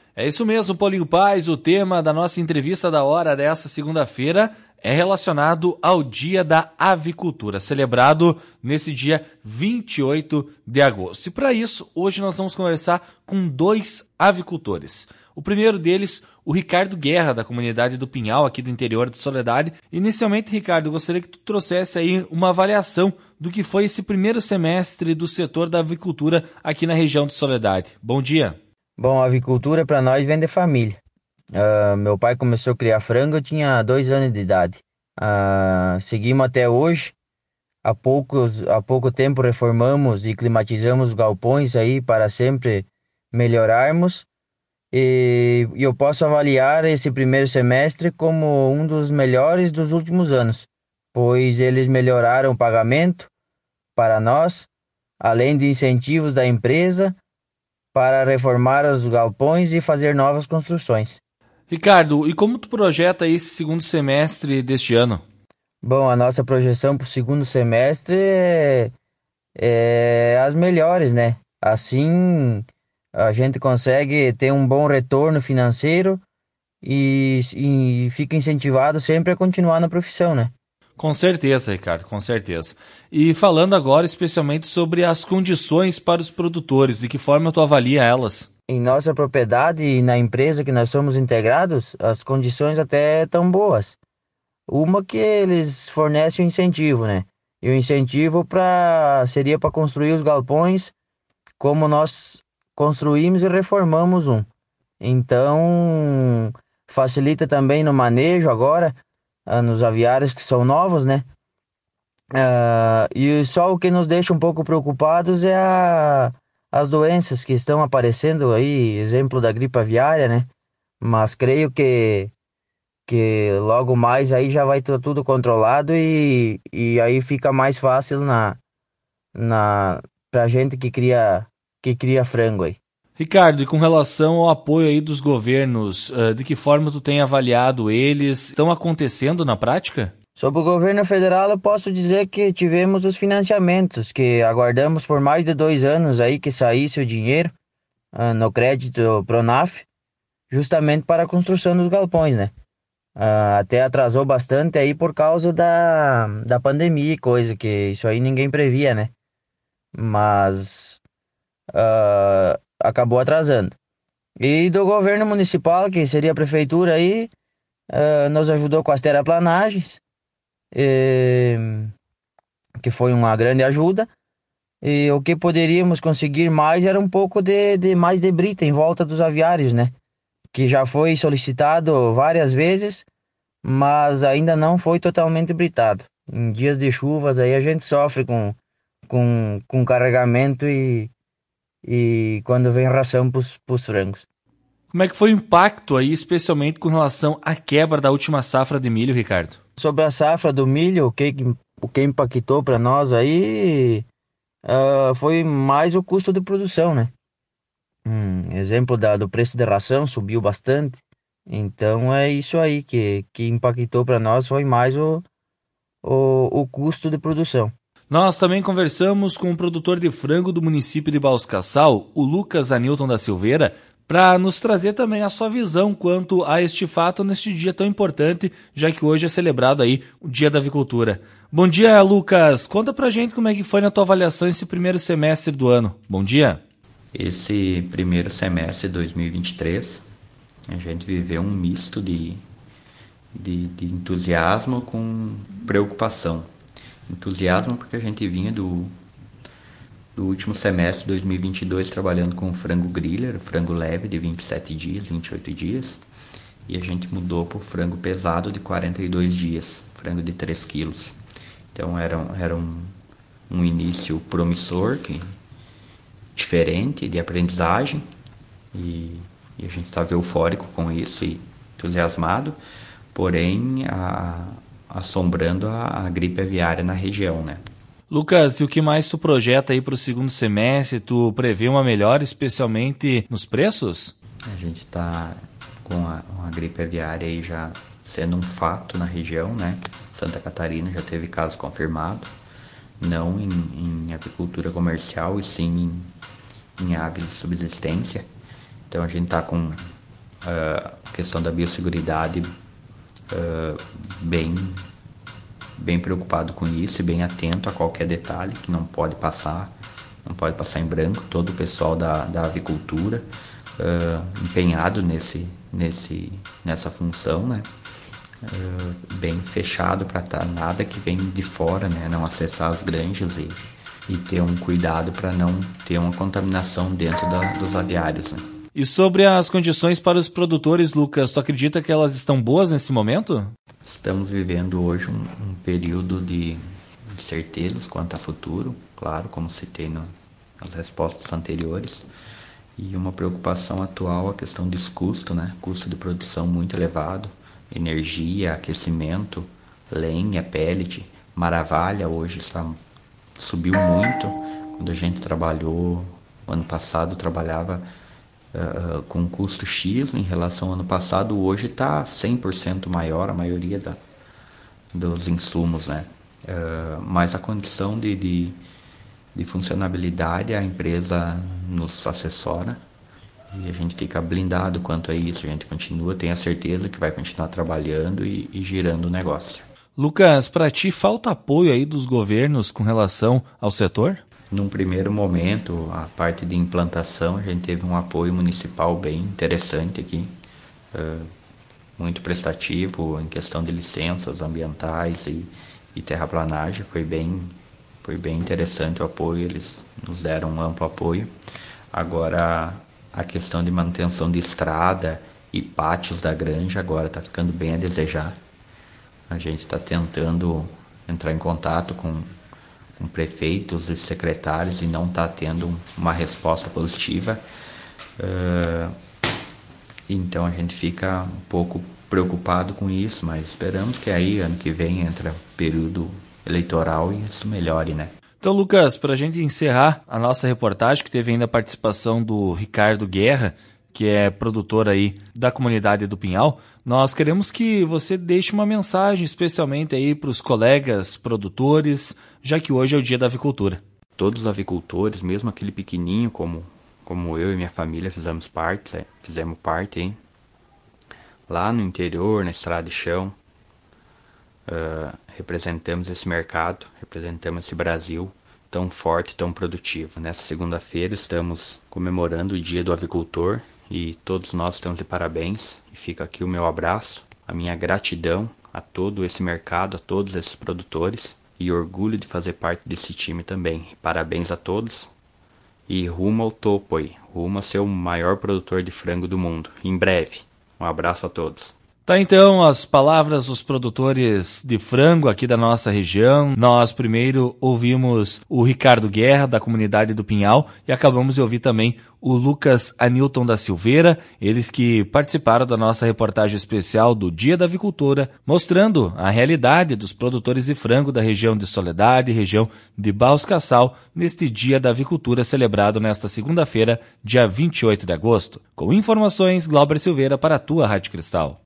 É isso mesmo, Paulinho Paz. O tema da nossa entrevista da hora dessa segunda-feira é relacionado ao Dia da Avicultura, celebrado nesse dia 28 de agosto. E para isso, hoje nós vamos conversar com 2 avicultores. O primeiro deles, o Ricardo Guerra, da comunidade do Pinhal, aqui do interior de Soledade. Inicialmente, Ricardo, eu gostaria que tu trouxesse aí uma avaliação do que foi esse primeiro semestre do setor da avicultura aqui na região de Soledade. Bom dia. Bom, a avicultura para nós vem de família. Meu pai começou a criar frango, eu tinha 2 anos de idade. Seguimos até hoje. Há pouco tempo reformamos e climatizamos os galpões aí para sempre melhorarmos. E eu posso avaliar esse primeiro semestre como um dos melhores dos últimos anos, pois eles melhoraram o pagamento para nós, além de incentivos da empresa para reformar os galpões e fazer novas construções. Ricardo, e como tu projeta esse segundo semestre deste ano? Bom, a nossa projeção para o segundo semestre é as melhores, né? Assim, a gente consegue ter um bom retorno financeiro e fica incentivado sempre a continuar na profissão, né? Com certeza, Ricardo, com certeza. E falando agora especialmente sobre as condições para os produtores, de que forma tu avalia elas? Em nossa propriedade e na empresa que nós somos integrados, as condições até estão boas. Uma que eles fornecem o incentivo, né? E o incentivo seria para construir os galpões como nós construímos e reformamos um. Então, facilita também no manejo agora, nos aviários que são novos, né? E só o que nos deixa um pouco preocupados é as doenças que estão aparecendo aí, exemplo da gripe aviária, né? Mas creio que logo mais aí já vai estar tudo controlado e aí fica mais fácil pra gente que cria frango aí. Ricardo, e com relação ao apoio aí dos governos, de que forma tu tem avaliado eles? Estão acontecendo na prática? Sobre o governo federal, eu posso dizer que tivemos os financiamentos, que aguardamos por mais de 2 anos aí que saísse o dinheiro, no crédito Pronaf, justamente para a construção dos galpões, né? Até atrasou bastante aí por causa da pandemia e coisa, que isso aí ninguém previa, né? Mas acabou atrasando. E do governo municipal, que seria a prefeitura aí, nos ajudou com as terraplanagens, eh, que foi uma grande ajuda. E o que poderíamos conseguir mais era um pouco de mais de brita em volta dos aviários, né? Que já foi solicitado várias vezes, mas ainda não foi totalmente britado. Em dias de chuvas aí a gente sofre com carregamento e quando vem ração para os frangos. Como é que foi o impacto aí, especialmente com relação à quebra da última safra de milho, Ricardo? Sobre a safra do milho, o que impactou para nós aí foi mais o custo de produção, né? Exemplo do preço da ração subiu bastante. Então é isso aí que impactou para nós foi mais o custo de produção. Nós também conversamos com o produtor de frango do município de Bauscaçal, o Lucas Anilton da Silveira, para nos trazer também a sua visão quanto a este fato neste dia tão importante, já que hoje é celebrado aí o Dia da Avicultura. Bom dia, Lucas. Conta pra gente como é que foi na tua avaliação esse primeiro semestre do ano. Bom dia. Esse primeiro semestre de 2023, a gente viveu um misto de entusiasmo com preocupação. Entusiasmo porque a gente vinha do último semestre de 2022 trabalhando com frango griller, frango leve de 27 dias, 28 dias, e a gente mudou para o frango pesado de 42 dias, frango de 3 quilos. Então era um início promissor, diferente, de aprendizagem, e a gente estava eufórico com isso e entusiasmado, porém assombrando a gripe aviária na região, né? Lucas, e o que mais tu projeta aí para o segundo semestre? Tu prevê uma melhora, especialmente nos preços? A gente está com a gripe aviária aí já sendo um fato na região, né? Santa Catarina já teve caso confirmado, não em avicultura comercial, e sim em aves de subsistência. Então a gente está com a questão da biosseguridade, bem preocupado com isso e bem atento a qualquer detalhe que não pode passar em branco. Todo o pessoal da avicultura empenhado nessa função, né? Bem fechado para nada que vem de fora, né? Não acessar as granjas e ter um cuidado para não ter uma contaminação dentro dos aviários, né? E sobre as condições para os produtores, Lucas, tu acredita que elas estão boas nesse momento? Estamos vivendo hoje um período de incertezas quanto a futuro, claro, como citei nas respostas anteriores, e uma preocupação atual a questão dos custos, né? Custo de produção muito elevado, energia, aquecimento, lenha, pellet, maravalha hoje subiu muito. Quando a gente trabalhou, ano passado trabalhava com custo X em relação ao ano passado, hoje está 100% maior a maioria dos insumos, né? Mas a condição de funcionabilidade a empresa nos assessora e a gente fica blindado quanto a isso. A gente tem a certeza que vai continuar trabalhando e girando o negócio. Lucas, para ti falta apoio aí dos governos com relação ao setor? Num primeiro momento, a parte de implantação, a gente teve um apoio municipal bem interessante aqui, muito prestativo em questão de licenças ambientais e terraplanagem. Foi bem interessante o apoio, eles nos deram um amplo apoio. Agora, a questão de manutenção de estrada e pátios da granja agora está ficando bem a desejar. A gente está tentando entrar em contato com prefeitos e secretários e não está tendo uma resposta positiva. Então a gente fica um pouco preocupado com isso, mas esperamos que aí ano que vem entra período eleitoral e isso melhore, né? Então, Lucas, para a gente encerrar a nossa reportagem, que teve ainda a participação do Ricardo Guerra, que é produtor aí da comunidade do Pinhal, nós queremos que você deixe uma mensagem especialmente aí para os colegas produtores, já que hoje é o Dia da Avicultura. Todos os avicultores, mesmo aquele pequenininho como eu e minha família fizemos parte, hein? Lá no interior, na estrada de chão, representamos esse mercado, representamos esse Brasil tão forte, tão produtivo. Nessa segunda-feira estamos comemorando o Dia do Avicultor e todos nós estamos de parabéns. E fica aqui o meu abraço, a minha gratidão a todo esse mercado, a todos esses produtores e orgulho de fazer parte desse time também. Parabéns a todos e rumo ao topo aí, rumo a ser o maior produtor de frango do mundo, em breve. Um abraço a todos. Tá, então, as palavras dos produtores de frango aqui da nossa região. Nós primeiro ouvimos o Ricardo Guerra, da comunidade do Pinhal, e acabamos de ouvir também o Lucas Anilton da Silveira, eles que participaram da nossa reportagem especial do Dia da Avicultura, mostrando a realidade dos produtores de frango da região de Soledade, região de Baus-Cassal, neste Dia da Avicultura celebrado nesta segunda-feira, dia 28 de agosto. Com informações, Glauber Silveira para a tua Rádio Cristal.